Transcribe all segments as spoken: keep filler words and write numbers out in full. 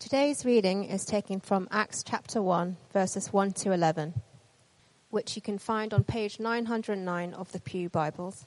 Today's reading is taken from Acts chapter one, verses one to eleven, which you can find on page nine hundred nine of the Pew Bibles.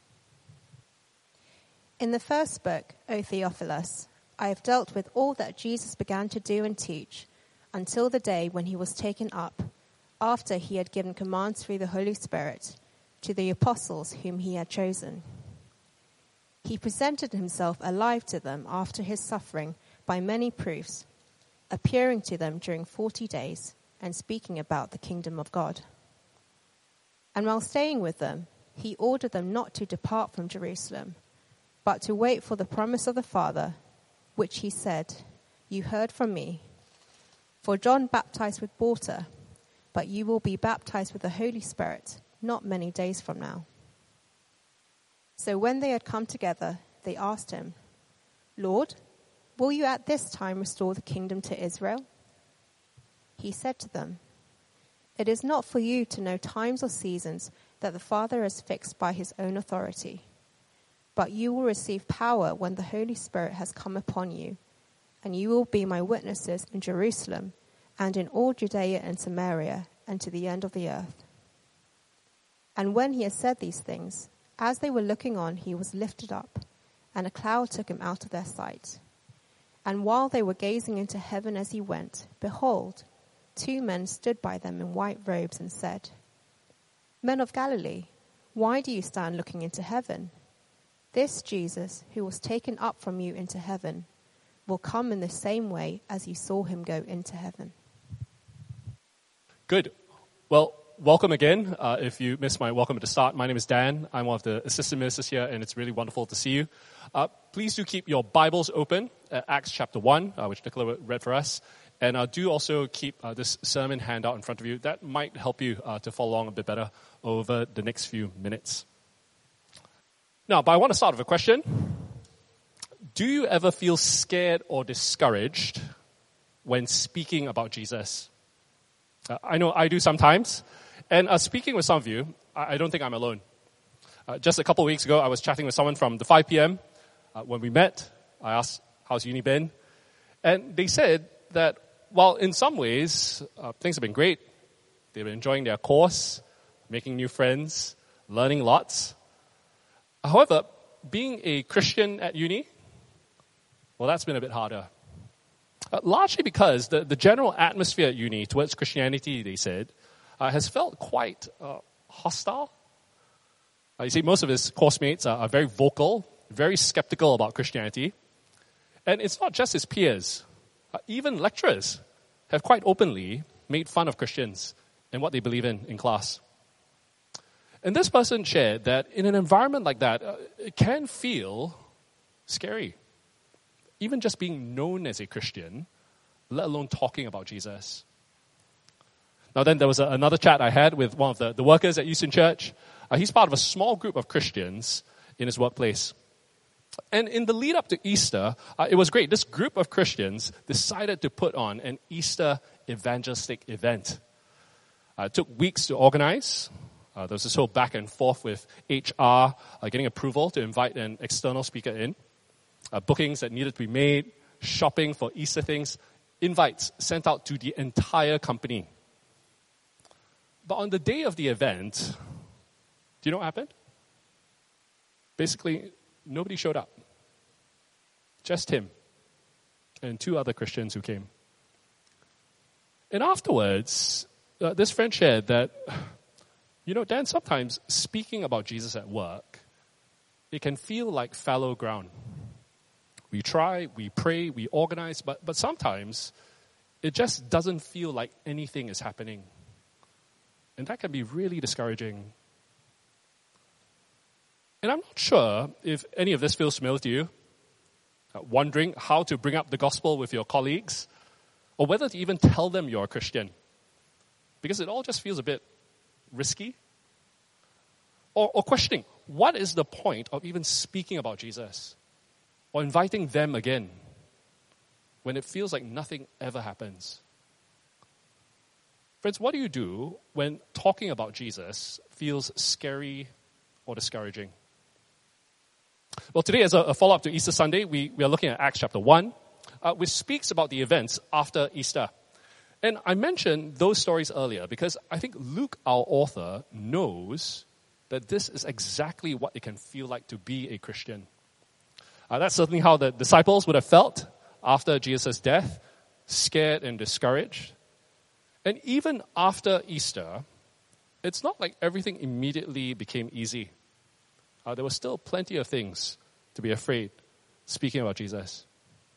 In the first book, O Theophilus, I have dealt with all that Jesus began to do and teach until the day when he was taken up, after he had given commands through the Holy Spirit to the apostles whom he had chosen. He presented himself alive to them after his suffering by many proofs, appearing to them during forty days and speaking about the kingdom of God. And while staying with them, he ordered them not to depart from Jerusalem, but to wait for the promise of the Father, which he said, "You heard from me. For John baptized with water, but you will be baptized with the Holy Spirit not many days from now." So when they had come together, they asked him, "Lord, will you at this time restore the kingdom to Israel?" He said to them, "It is not for you to know times or seasons that the Father has fixed by his own authority, but you will receive power when the Holy Spirit has come upon you, and you will be my witnesses in Jerusalem and in all Judea and Samaria and to the end of the earth." And when he had said these things, as they were looking on, he was lifted up, and a cloud took him out of their sight. And while they were gazing into heaven as he went, behold, two men stood by them in white robes and said, "Men of Galilee, why do you stand looking into heaven? This Jesus, who was taken up from you into heaven, will come in the same way as you saw him go into heaven." Good. Well, welcome again. Uh, if you missed my welcome at the start, my name is Dan. I'm one of the assistant ministers here, and it's really wonderful to see you. Uh, please do keep your Bibles open at Acts chapter one, uh, which Nicola read for us. And uh, do also keep uh, this sermon handout in front of you. That might help you uh, to follow along a bit better over the next few minutes. Now, but I want to start with a question. Do you ever feel scared or discouraged when speaking about Jesus? Uh, I know I do sometimes. And uh, speaking with some of you, I, I don't think I'm alone. Uh, just a couple of weeks ago, I was chatting with someone from the five p.m. Uh, when we met. I asked, "How's uni been?" And they said that, while in some ways, uh, things have been great. They've been enjoying their course, making new friends, learning lots. However, being a Christian at uni, well, that's been a bit harder. Uh, largely because the, the general atmosphere at uni towards Christianity, they said, uh, has felt quite uh, hostile. Uh, you see, most of his course mates are, are very vocal, very skeptical about Christianity. And it's not just his peers. Uh, even lecturers have quite openly made fun of Christians and what they believe in in class. And this person shared that in an environment like that, uh, it can feel scary. Even just being known as a Christian, let alone talking about Jesus. Now then, there was a, another chat I had with one of the, the workers at Euston Church. Uh, he's part of a small group of Christians in his workplace. And in the lead up to Easter, uh, it was great. This group of Christians decided to put on an Easter evangelistic event. Uh, it took weeks to organize. Uh, there was this whole back and forth with H R, uh, getting approval to invite an external speaker in. Uh, bookings that needed to be made, shopping for Easter things, invites sent out to the entire company. But on the day of the event, do you know what happened? Basically, nobody showed up. Just him and two other Christians who came. And afterwards, uh, this friend shared that, you know, Dan, sometimes speaking about Jesus at work, it can feel like fallow ground. We try, we pray, we organize, but, but sometimes it just doesn't feel like anything is happening. And that can be really discouraging. And I'm not sure if any of this feels familiar to you, uh, wondering how to bring up the gospel with your colleagues, or whether to even tell them you're a Christian. Because it all just feels a bit risky. Or, or questioning, what is the point of even speaking about Jesus? Or inviting them again when it feels like nothing ever happens. Friends, what do you do when talking about Jesus feels scary or discouraging? Well, today, as a, a follow-up to Easter Sunday, we, we are looking at Acts chapter one. uh, which speaks about the events after Easter. And I mentioned those stories earlier because I think Luke, our author, knows that this is exactly what it can feel like to be a Christian. Uh, that's certainly how the disciples would have felt after Jesus' death, scared and discouraged. And even after Easter, it's not like everything immediately became easy. Uh, there were still plenty of things to be afraid, speaking about Jesus.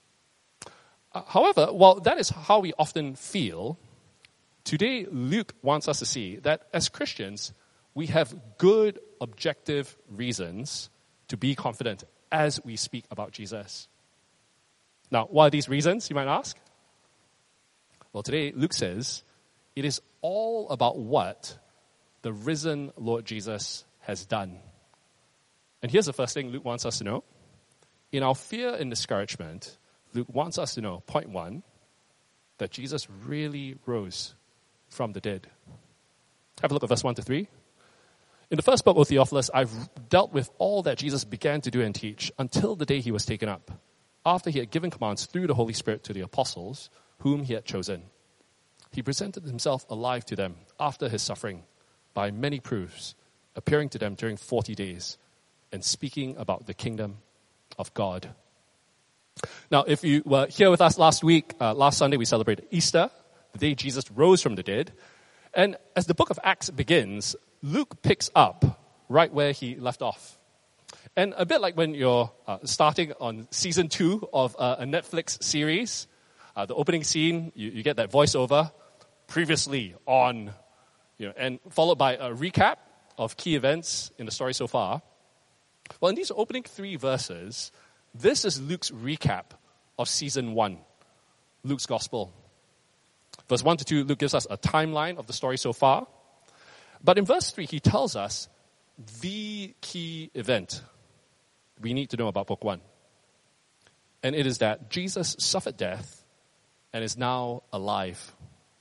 Uh, however, while that is how we often feel, today Luke wants us to see that as Christians, we have good, objective reasons to be confident as we speak about Jesus. Now, what are these reasons, you might ask? Well, today Luke says it is all about what the risen Lord Jesus has done. And here's the first thing Luke wants us to know. In our fear and discouragement, Luke wants us to know, point one, that Jesus really rose from the dead. Have a look at verse one to three. In the first book, O Theophilus, I've dealt with all that Jesus began to do and teach until the day he was taken up, after he had given commands through the Holy Spirit to the apostles whom he had chosen. He presented himself alive to them after his suffering by many proofs, appearing to them during forty days and speaking about the kingdom of God. Now, if you were here with us last week, uh, last Sunday we celebrated Easter, the day Jesus rose from the dead. And as the book of Acts begins, Luke picks up right where he left off. And a bit like when you're uh, starting on season two of uh, a Netflix series, uh, the opening scene, you, you get that voiceover, previously on, you know, and followed by a recap of key events in the story so far. Well, in these opening three verses, this is Luke's recap of season one, Luke's gospel. Verse one to two, Luke gives us a timeline of the story so far. But in verse three, he tells us the key event we need to know about book one. And it is that Jesus suffered death and is now alive.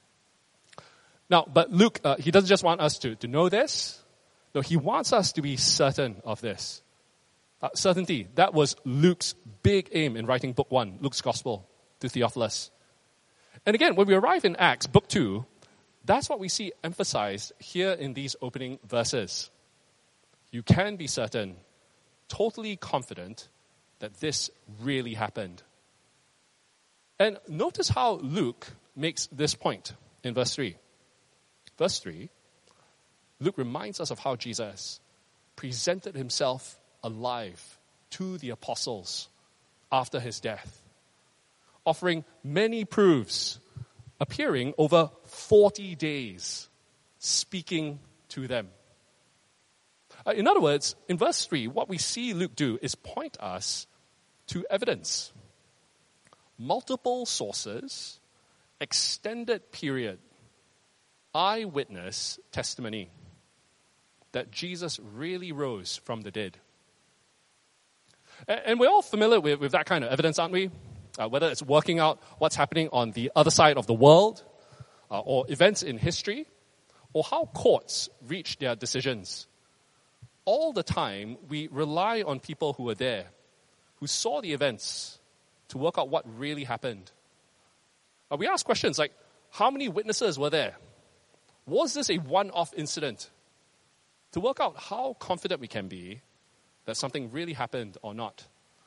Now, but Luke, uh, he doesn't just want us to, to know this. No, he wants us to be certain of this. Uh, certainty, that was Luke's big aim in writing book one, Luke's gospel, to Theophilus. And again, when we arrive in Acts, book two, that's what we see emphasized here in these opening verses. You can be certain, totally confident that this really happened. And notice how Luke makes this point in verse three. Verse three, Luke reminds us of how Jesus presented himself alive to the apostles after his death, offering many proofs, appearing over forty days, speaking to them. Uh, in other words, in verse three, what we see Luke do is point us to evidence. Multiple sources, extended period, eyewitness testimony that Jesus really rose from the dead. And, and we're all familiar with, with that kind of evidence, aren't we? Uh, whether it's working out what's happening on the other side of the world, uh, or events in history, or how courts reach their decisions. All the time, we rely on people who were there, who saw the events, to work out what really happened. Uh, we ask questions like, how many witnesses were there? Was this a one-off incident? To work out how confident we can be that something really happened or not.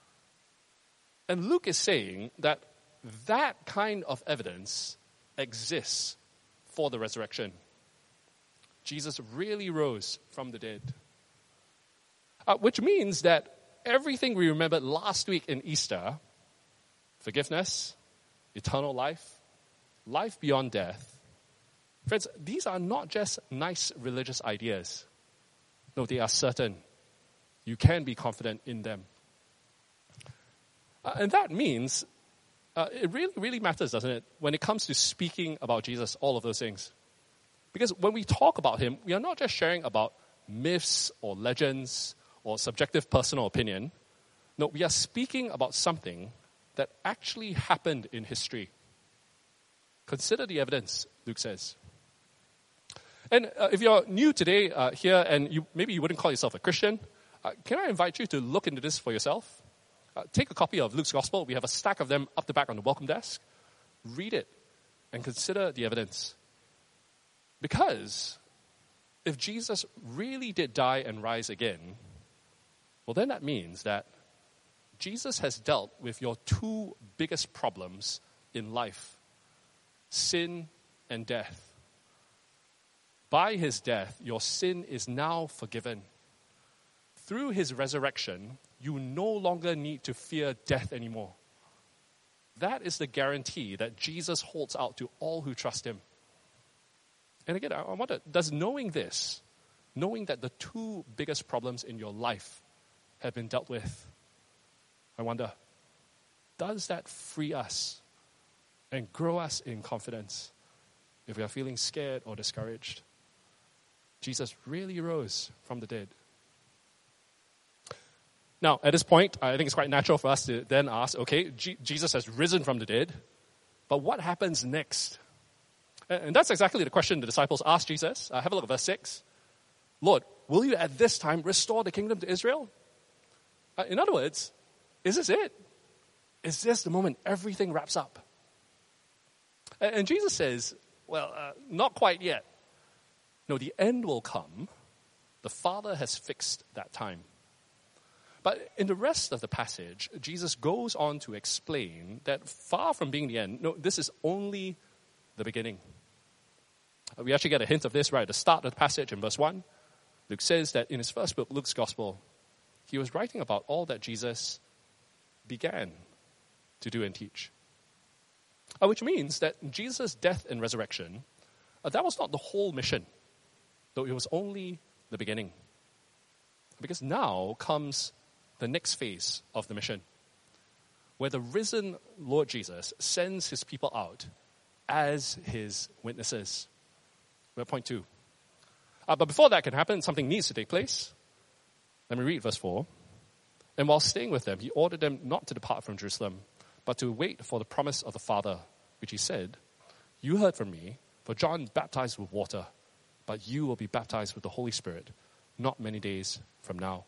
And Luke is saying that that kind of evidence exists for the resurrection. Jesus really rose from the dead. Uh, which means that everything we remembered last week in Easter, forgiveness, eternal life, life beyond death, friends, these are not just nice religious ideas. No, they are certain. You can be confident in them. Uh, and that means uh, it really, really matters, doesn't it, when it comes to speaking about Jesus, all of those things. Because when we talk about him, we are not just sharing about myths or legends or subjective personal opinion. No, we are speaking about something that actually happened in history. Consider the evidence, Luke says. And uh, if you're new today uh, here and you maybe you wouldn't call yourself a Christian, uh, can I invite you to look into this for yourself? Uh, take a copy of Luke's Gospel. We have a stack of them up the back on the welcome desk. Read it and consider the evidence. Because if Jesus really did die and rise again, well, then that means that Jesus has dealt with your two biggest problems in life, sin and death. By his death, your sin is now forgiven. Through his resurrection, you no longer need to fear death anymore. That is the guarantee that Jesus holds out to all who trust him. And again, I wonder, does knowing this, knowing that the two biggest problems in your life have been dealt with, I wonder, does that free us and grow us in confidence if we are feeling scared or discouraged? Jesus really rose from the dead. Now, at this point, I think it's quite natural for us to then ask, okay, G- Jesus has risen from the dead, but what happens next? And, and that's exactly the question the disciples asked Jesus. Uh, have a look at verse six. Lord, will you at this time restore the kingdom to Israel? Uh, in other words, is this it? Is this the moment everything wraps up? And, and Jesus says, well, uh, not quite yet. No, the end will come. The Father has fixed that time. But in the rest of the passage, Jesus goes on to explain that far from being the end, no, this is only the beginning. We actually get a hint of this right at the start of the passage in verse one. Luke says that in his first book, Luke's Gospel, he was writing about all that Jesus began to do and teach. Uh, which means that Jesus' death and resurrection, uh, that was not the whole mission, though it was only the beginning. Because now comes the next phase of the mission, where the risen Lord Jesus sends his people out as his witnesses. We're at point two. Uh, but before that can happen, something needs to take place. Let me read verse four. And while staying with them, he ordered them not to depart from Jerusalem, but to wait for the promise of the Father, which he said, you heard from me, for John baptized with water, but you will be baptized with the Holy Spirit not many days from now.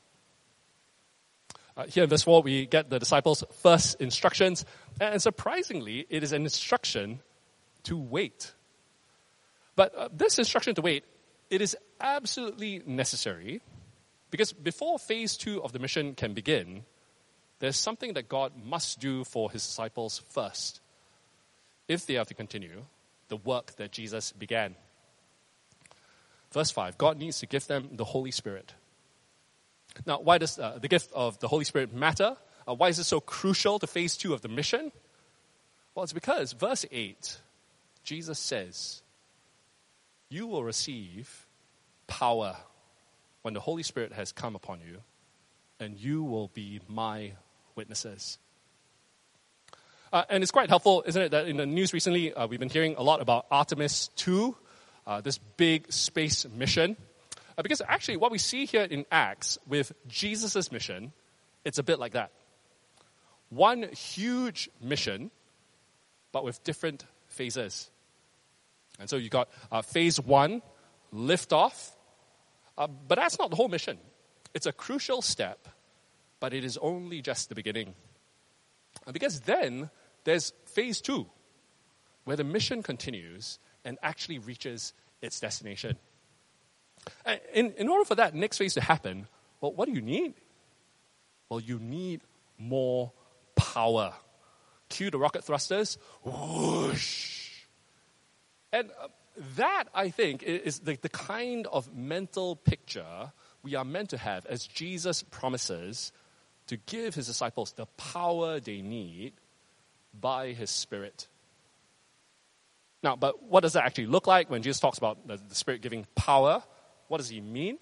Uh, here in verse four, we get the disciples' first instructions. And surprisingly, it is an instruction to wait. But uh, this instruction to wait, it is absolutely necessary because before phase two of the mission can begin, there's something that God must do for his disciples first if they have to continue the work that Jesus began. Verse five, God needs to give them the Holy Spirit. Now, why does uh, the gift of the Holy Spirit matter? Uh, why is it so crucial to phase two of the mission? Well, it's because verse eight, Jesus says, you will receive power when the Holy Spirit has come upon you, and you will be my witnesses. Uh, and it's quite helpful, isn't it, that in the news recently, uh, we've been hearing a lot about Artemis two, uh, this big space mission. Uh, because actually what we see here in Acts with Jesus' mission, it's a bit like that. One huge mission, but with different phases. And so you got uh, phase one, lift off. Uh, but that's not the whole mission. It's a crucial step, but it is only just the beginning. Uh, because then there's phase two, where the mission continues and actually reaches its destination. In, in order for that next phase to happen, well, what do you need? Well, you need more power. Cue the rocket thrusters. Whoosh. And uh, that, I think, is the, the kind of mental picture we are meant to have as Jesus promises to give his disciples the power they need by his Spirit. Now, but what does that actually look like when Jesus talks about the, the Spirit giving power? What does he mean?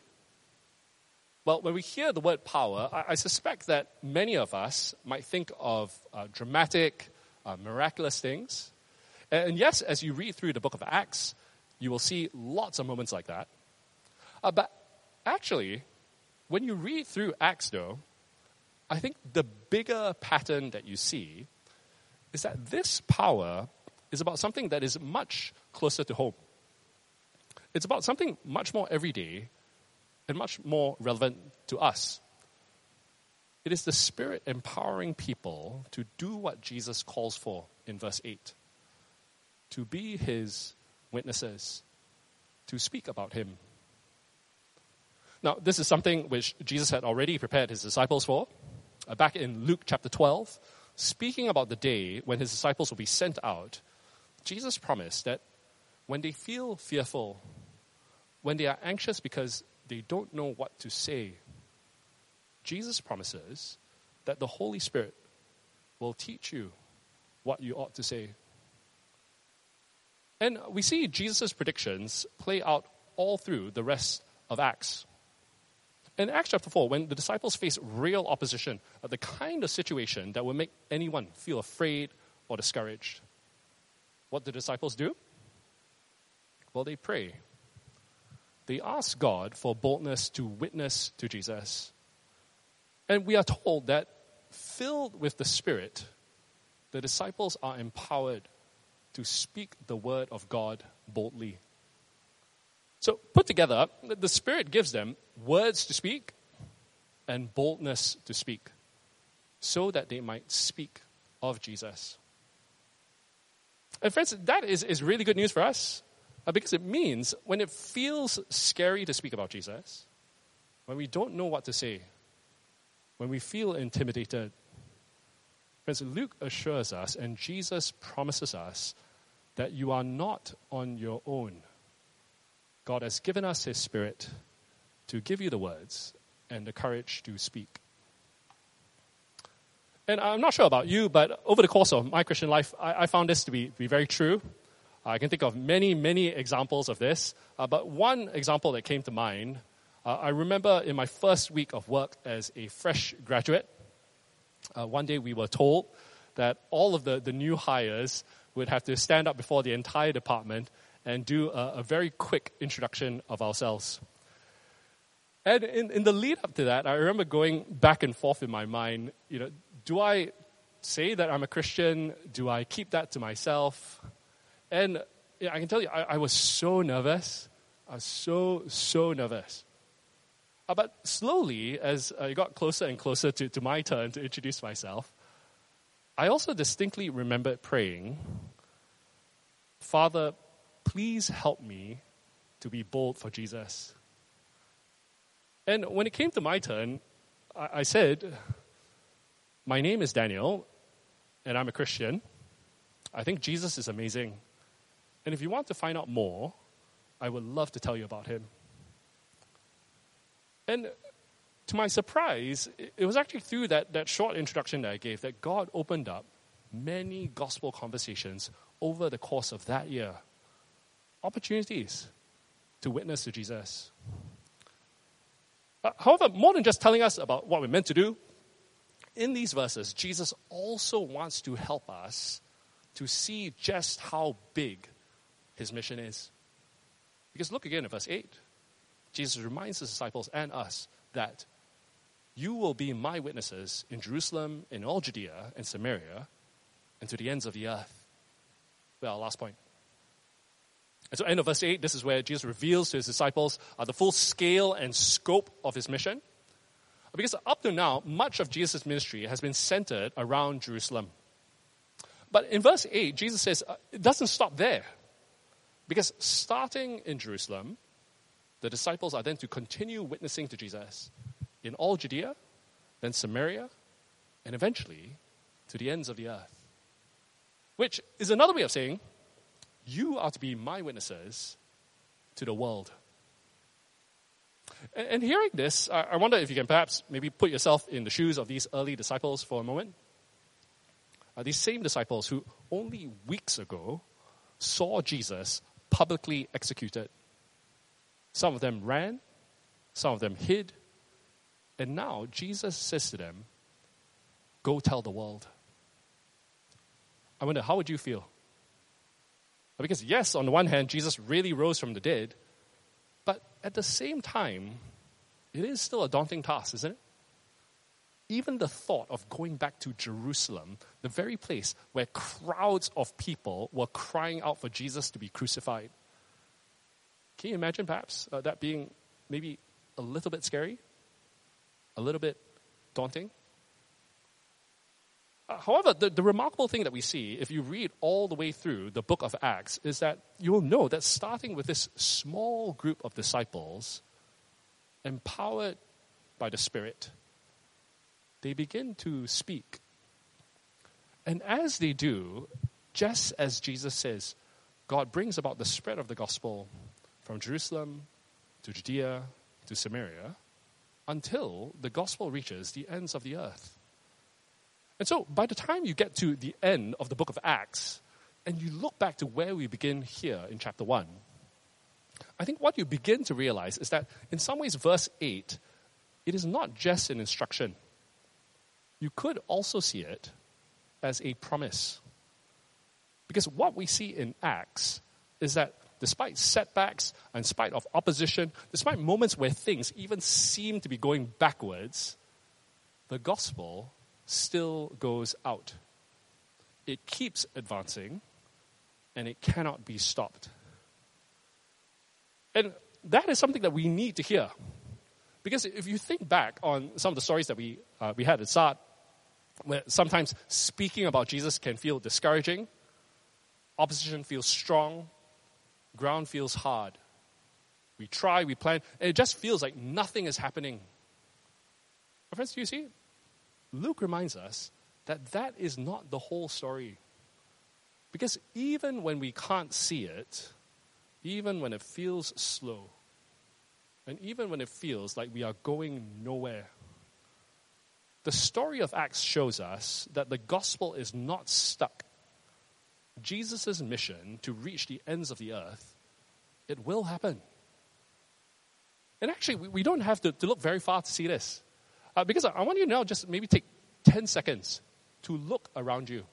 Well, when we hear the word power, I, I suspect that many of us might think of uh, dramatic, uh, miraculous things. And, and yes, as you read through the book of Acts, you will see lots of moments like that. Uh, but actually, when you read through Acts, though, I think the bigger pattern that you see is that this power is about something that is much closer to home. It's about something much more everyday and much more relevant to us. It is the Spirit empowering people to do what Jesus calls for in verse eight. To be his witnesses, to speak about him. Now, this is something which Jesus had already prepared his disciples for. Uh, back in Luke chapter twelve, speaking about the day when his disciples will be sent out, Jesus promised that when they feel fearful, when they are anxious because they don't know what to say, Jesus promises that the Holy Spirit will teach you what you ought to say. And we see Jesus' predictions play out all through the rest of Acts. In Acts chapter four, when the disciples face real opposition, uh, the kind of situation that will make anyone feel afraid or discouraged, what the disciples do? Well, they pray. They ask God for boldness to witness to Jesus. And we are told that filled with the Spirit, the disciples are empowered to speak the word of God boldly. So put together, the Spirit gives them words to speak and boldness to speak so that they might speak of Jesus. And friends, that is, is really good news for us uh, because it means when it feels scary to speak about Jesus, when we don't know what to say, when we feel intimidated, friends, Luke assures us and Jesus promises us that you are not on your own. God has given us his Spirit to give you the words and the courage to speak. And I'm not sure about you, but over the course of my Christian life, I, I found this to be, be very true. I can think of many, many examples of this. Uh, but one example that came to mind, uh, I remember in my first week of work as a fresh graduate, uh, one day we were told that all of the, the new hires would have to stand up before the entire department and do a, a very quick introduction of ourselves. And in, in the lead up to that, I remember going back and forth in my mind, you know, do I say that I'm a Christian? Do I keep that to myself? And yeah, I can tell you, I, I was so nervous. I was so, so nervous. Uh, but slowly, as I got closer and closer to, to my turn to introduce myself, I also distinctly remembered praying, Father, please help me to be bold for Jesus. And when it came to my turn, I, I said, my name is Daniel, and I'm a Christian. I think Jesus is amazing. And if you want to find out more, I would love to tell you about him. And to my surprise, it was actually through that, that short introduction that I gave that God opened up many gospel conversations over the course of that year. Opportunities to witness to Jesus. Uh, however, more than just telling us about what we're meant to do, in these verses, Jesus also wants to help us to see just how big his mission is. Because look again at verse eight. Jesus reminds his disciples and us that you will be my witnesses in Jerusalem, in all Judea and Samaria, and to the ends of the earth. Well, last point. And so end of verse eight, this is where Jesus reveals to his disciples uh, the full scale and scope of his mission. Because up to now, much of Jesus' ministry has been centered around Jerusalem. But in verse eight, Jesus says uh, it doesn't stop there. Because starting in Jerusalem, the disciples are then to continue witnessing to Jesus in all Judea, then Samaria, and eventually to the ends of the earth. Which is another way of saying, you are to be my witnesses to the world. And, and hearing this, I, I wonder if you can perhaps maybe put yourself in the shoes of these early disciples for a moment. Uh, these same disciples who only weeks ago saw Jesus publicly executed. Some of them ran, some of them hid, and now Jesus says to them, go tell the world. I wonder, how would you feel? Because yes, on the one hand, Jesus really rose from the dead, but at the same time, it is still a daunting task, isn't it? Even the thought of going back to Jerusalem, the very place where crowds of people were crying out for Jesus to be crucified. Can you imagine perhaps uh, that being maybe a little bit scary? A little bit daunting? However, the, the remarkable thing that we see, if you read all the way through the book of Acts, is that you will know that starting with this small group of disciples, empowered by the Spirit, they begin to speak. And as they do, just as Jesus says, God brings about the spread of the gospel from Jerusalem to Judea to Samaria until the gospel reaches the ends of the earth. And so by the time you get to the end of the book of Acts and you look back to where we begin here in chapter one, I think what you begin to realize is that in some ways verse eight, it is not just an instruction. You could also see it as a promise. Because what we see in Acts is that despite setbacks, in spite of opposition, despite moments where things even seem to be going backwards, the gospel still goes out. It keeps advancing, and it cannot be stopped. And that is something that we need to hear. Because if you think back on some of the stories that we uh, we had at start, where sometimes speaking about Jesus can feel discouraging, opposition feels strong, ground feels hard. We try, we plan, and it just feels like nothing is happening. My friends, do you see? Luke reminds us that that is not the whole story. Because even when we can't see it, even when it feels slow, and even when it feels like we are going nowhere, the story of Acts shows us that the gospel is not stuck. Jesus' mission to reach the ends of the earth, it will happen. And actually, we, we don't have to, to look very far to see this. Uh, because I, I want you to now just maybe take ten seconds to look around you.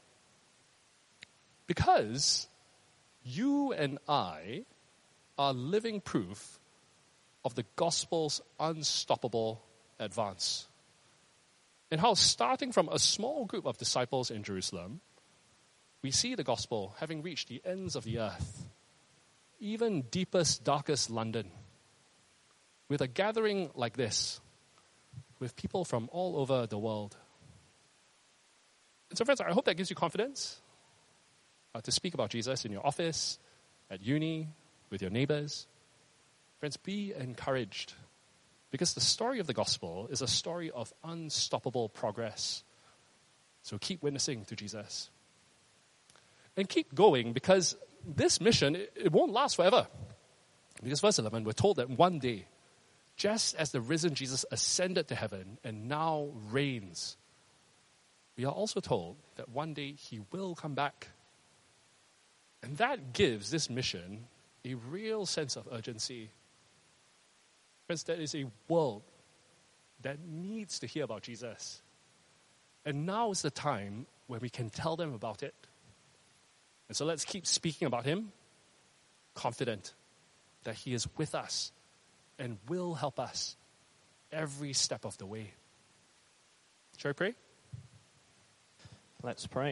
Because you and I are living proof of the gospel's unstoppable advance. And how starting from a small group of disciples in Jerusalem, we see the gospel having reached the ends of the earth, even deepest, darkest London, with a gathering like this, with people from all over the world. And so friends, I hope that gives you confidence uh, to speak about Jesus in your office, at uni, with your neighbors. Friends, be encouraged, because the story of the gospel is a story of unstoppable progress. So keep witnessing to Jesus. And keep going, because this mission, it, it won't last forever. Because verse eleven, we're told that one day, just as the risen Jesus ascended to heaven and now reigns, we are also told that one day he will come back. And that gives this mission a real sense of urgency. Friends, there is a world that needs to hear about Jesus. And now is the time when we can tell them about it. And so let's keep speaking about him, confident that he is with us and will help us every step of the way. Shall we pray? Let's pray.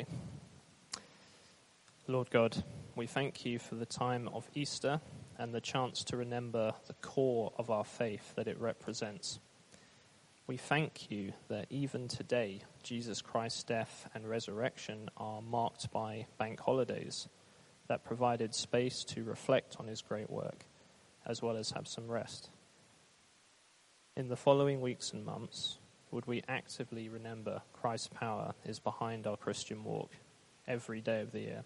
Lord God, we thank you for the time of Easter and the chance to remember the core of our faith that it represents. We thank you that even today, Jesus Christ's death and resurrection are marked by bank holidays that provided space to reflect on his great work, as well as have some rest. In the following weeks and months, would we actively remember Christ's power is behind our Christian walk every day of the year.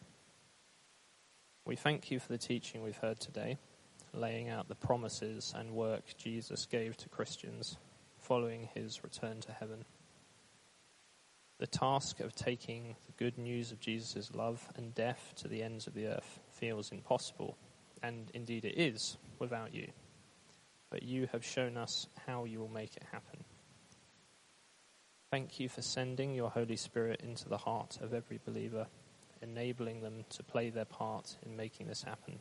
We thank you for the teaching we've heard today, laying out the promises and work Jesus gave to Christians following his return to heaven. The task of taking the good news of Jesus' love and death to the ends of the earth feels impossible, and indeed it is without you. But you have shown us how you will make it happen. Thank you for sending your Holy Spirit into the heart of every believer, enabling them to play their part in making this happen.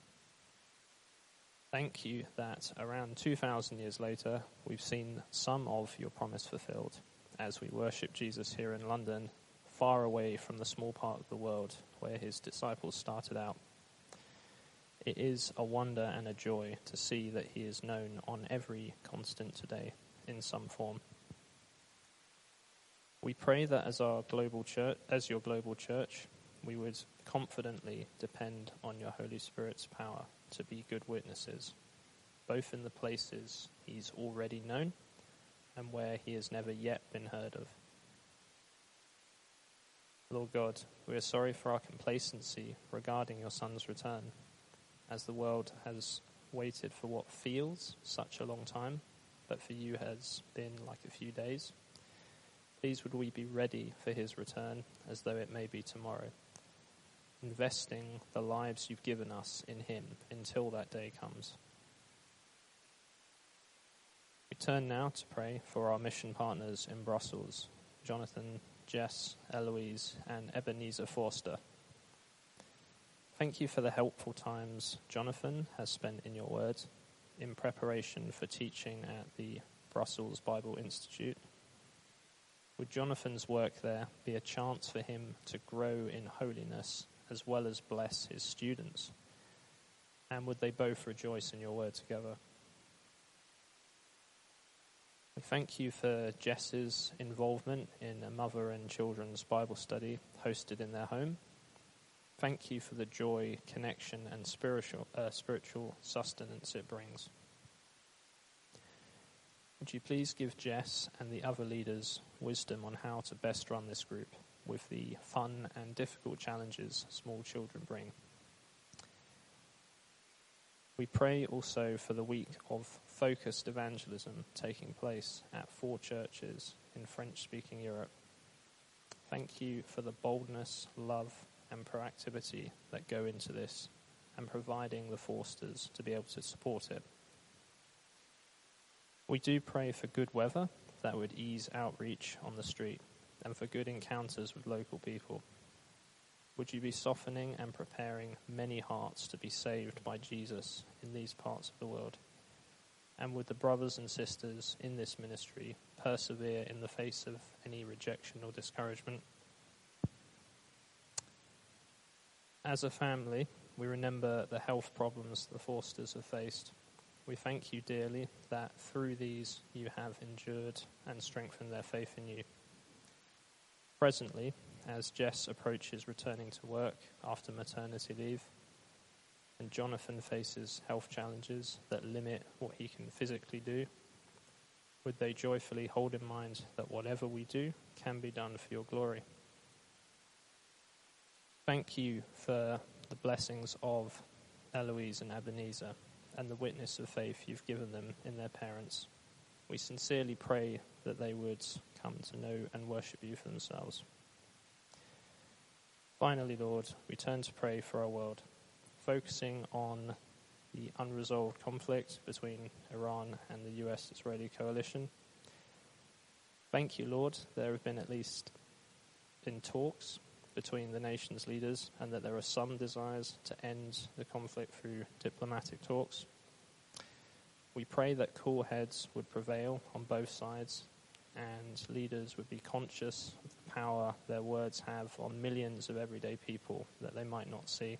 Thank you that around two thousand years later, we've seen some of your promise fulfilled as we worship Jesus here in London, far away from the small part of the world where his disciples started out. It is a wonder and a joy to see that he is known on every continent today in some form. We pray that as our global church, as your global church, we would confidently depend on your Holy Spirit's power to be good witnesses, both in the places he's already known and where he has never yet been heard of. Lord God, we are sorry for our complacency regarding your Son's return, as the world has waited for what feels such a long time, but for you has been like a few days. Please would we be ready for his return as though it may be tomorrow, investing the lives you've given us in him until that day comes. We turn now to pray for our mission partners in Brussels, Jonathan, Jess, Eloise, and Ebenezer Forster. Thank you for the helpful times Jonathan has spent in your word in preparation for teaching at the Brussels Bible Institute. Would Jonathan's work there be a chance for him to grow in holiness as well as bless his students? And would they both rejoice in your word together? We thank you for Jess's involvement in a mother and children's Bible study hosted in their home. Thank you for the joy, connection, and spiritual, uh, spiritual sustenance it brings. Would you please give Jess and the other leaders wisdom on how to best run this group with the fun and difficult challenges small children bring? We pray also for the week of focused evangelism taking place at four churches in French-speaking Europe. Thank you for the boldness, love, and proactivity that go into this and providing the Forsters to be able to support it. We do pray for good weather that would ease outreach on the street and for good encounters with local people. Would you be softening and preparing many hearts to be saved by Jesus in these parts of the world? And would the brothers and sisters in this ministry persevere in the face of any rejection or discouragement? As a family, we remember the health problems the Forsters have faced. We thank you dearly that through these you have endured and strengthened their faith in you. Presently, as Jess approaches returning to work after maternity leave, and Jonathan faces health challenges that limit what he can physically do, would they joyfully hold in mind that whatever we do can be done for your glory? Thank you for the blessings of Eloise and Ebenezer and the witness of faith you've given them in their parents. We sincerely pray that they would come to know and worship you for themselves. Finally, Lord, we turn to pray for our world, focusing on the unresolved conflict between Iran and the U S-Israeli coalition. Thank you, Lord, there have been at least been talks between the nation's leaders and that there are some desires to end the conflict through diplomatic talks. We pray that cool heads would prevail on both sides and leaders would be conscious of the power their words have on millions of everyday people that they might not see.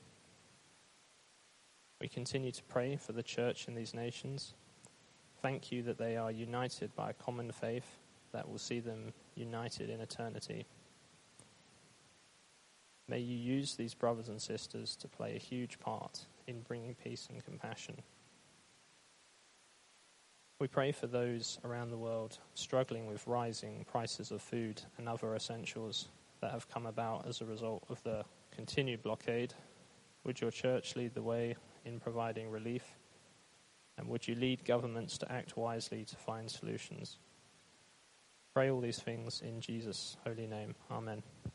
We continue to pray for the church in these nations. Thank you that they are united by a common faith that will see them united in eternity. May you use these brothers and sisters to play a huge part in bringing peace and compassion. We pray for those around the world struggling with rising prices of food and other essentials that have come about as a result of the continued blockade. Would your church lead the way in providing relief? And would you lead governments to act wisely to find solutions? Pray all these things in Jesus' holy name. Amen.